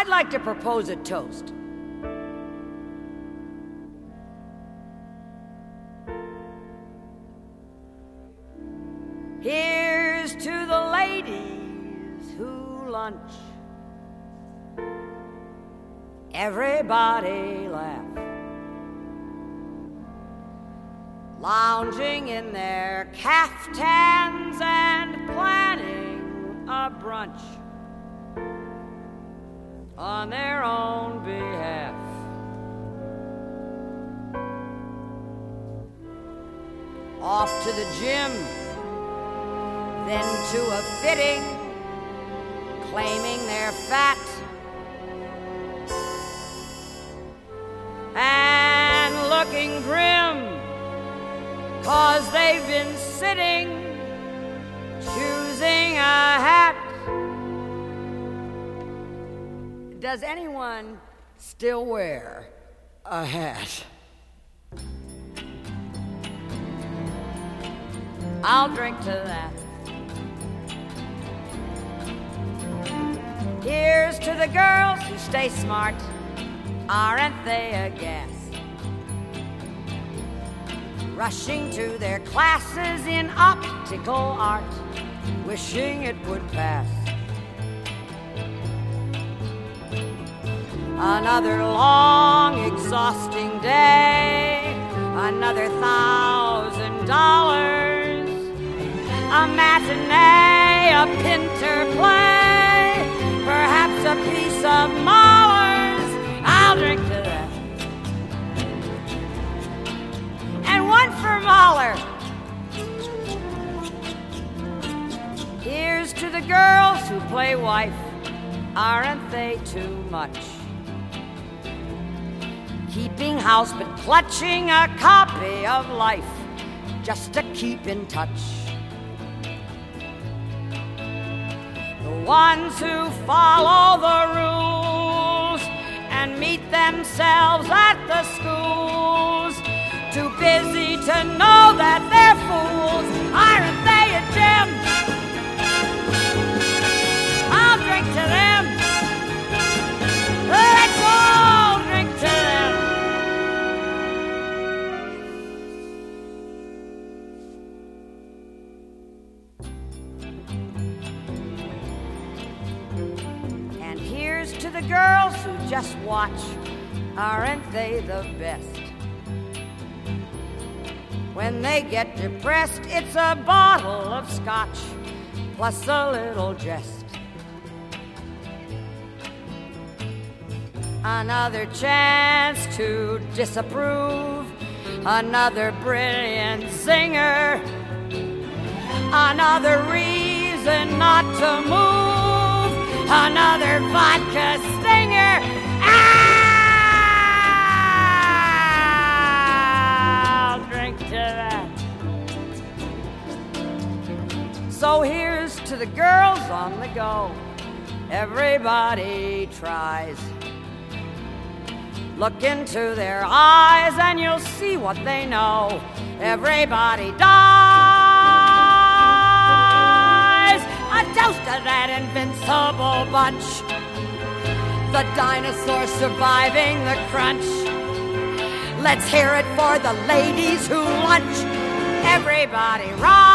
I'd like to propose a toast. Here's to the ladies who lunch. Everybody laugh. Lounging in their caftans and planning a brunch on their own behalf. Off to the gym, then to a fitting, claiming they're fat and looking grim, 'cause they've been sitting, choosing a hat. Does anyone still wear a hat? I'll drink to that. Here's to the girls who stay smart. Aren't they a gas? Rushing to their classes in optical art, wishing it would pass. Another long, exhausting day, another $1,000, a matinee, a Pinter play, perhaps a piece of Mahler's. I'll drink to that. And one for Mahler. Here's to the girls who play wife. Aren't they too much? Keeping house but clutching a copy of Life just to keep in touch. The ones who follow the rules and meet themselves at the schools, too busy to know that they're fools. Aren't they a gem? I'll drink to them. Let's all drink to them. And here's to the girls who just watch. Aren't they the best? When they get depressed, it's a bottle of scotch plus a little jest. Another chance to disapprove, another brilliant singer, another reason not to move, another vodka stinger. I'll drink to that. So here's to the girls on the go. Everybody tries. Look into their eyes and you'll see what they know. Everybody dies. A toast to that invincible bunch, the dinosaurs surviving the crunch. Let's hear it for the ladies who lunch. Everybody rise.